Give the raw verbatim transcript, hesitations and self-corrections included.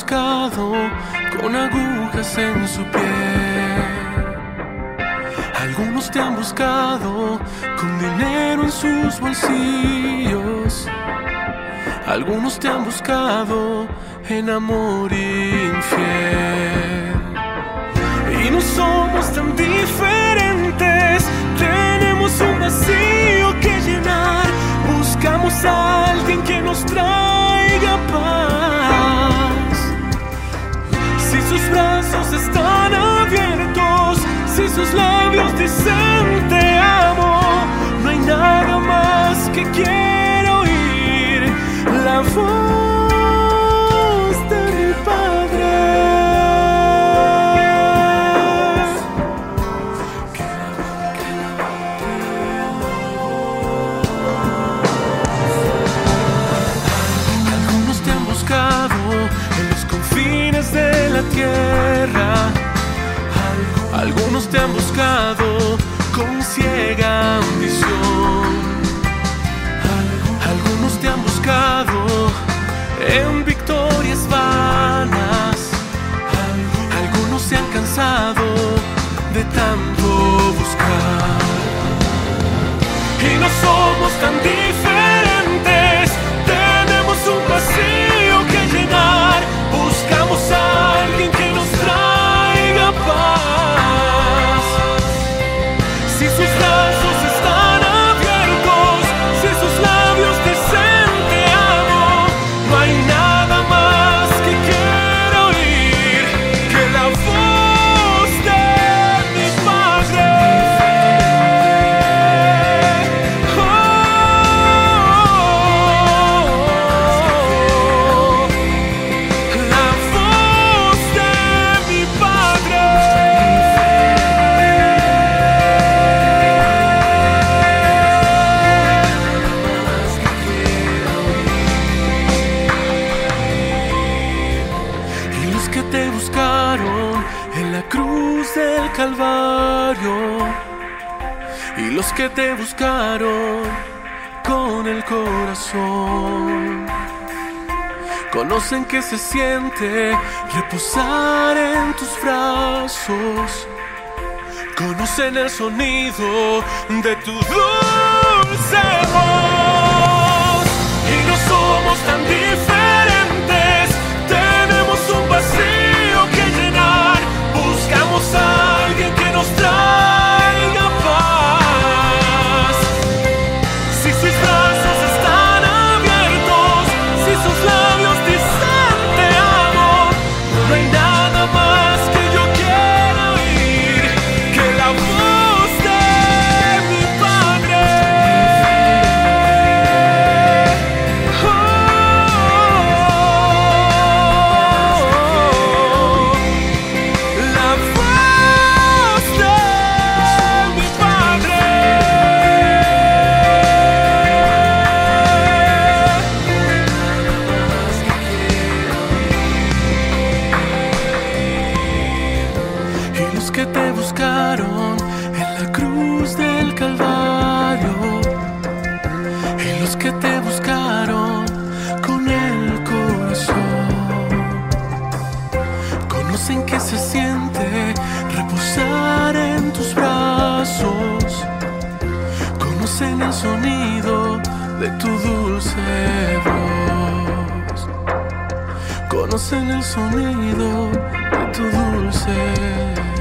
buscado con agujas en su piel. Algunos te han buscado con dinero en sus bolsillos. Algunos te han buscado en amor infiel. Y no somos tan diferentes, tenemos un vacío que llenar. Buscamos a alguien que nos traiga paz. Si sus brazos están abiertos, si sus labios dicen te amo, no hay nada más que quiero oír, la voz de mi Padre. Algunos te han buscado en los confines de la tierra. Algunos te han buscado con ciega ambición. Algunos te han buscado en victorias vanas. Algunos se han cansado de tanto buscar. Y no somos tan diferentes, tenemos un vacío que llenar. Buscamos a alguien que nos traiga paz. Si sus brazos están abiertos, si sus labios dicen te amo, no hay nada más que quiero oír que la voz de mi Padre. Oh, la voz de mi Padre. Y los que te buscaron en la cruz del Calvario, y los que te buscaron con el corazón, conocen que se siente reposar en tus brazos, conocen el sonido de tu dulce voz. Y no somos tan diferentes, tenemos un vacío que llenar. Buscamos a alguien que nos traiga paz. Si sus brazos están abiertos, si sus labios dicen te amo, no hay nada más que yo quiera oír que la voz de mi Padre. Oh, la voz de mi Padre. Y los que te buscaron en la cruz del Calvario, y los que te buscaron con el corazón, conocen que se siente reposar en tus brazos, conocen el sonido de tu dulce voz, conocen el sonido de tu dulce voz.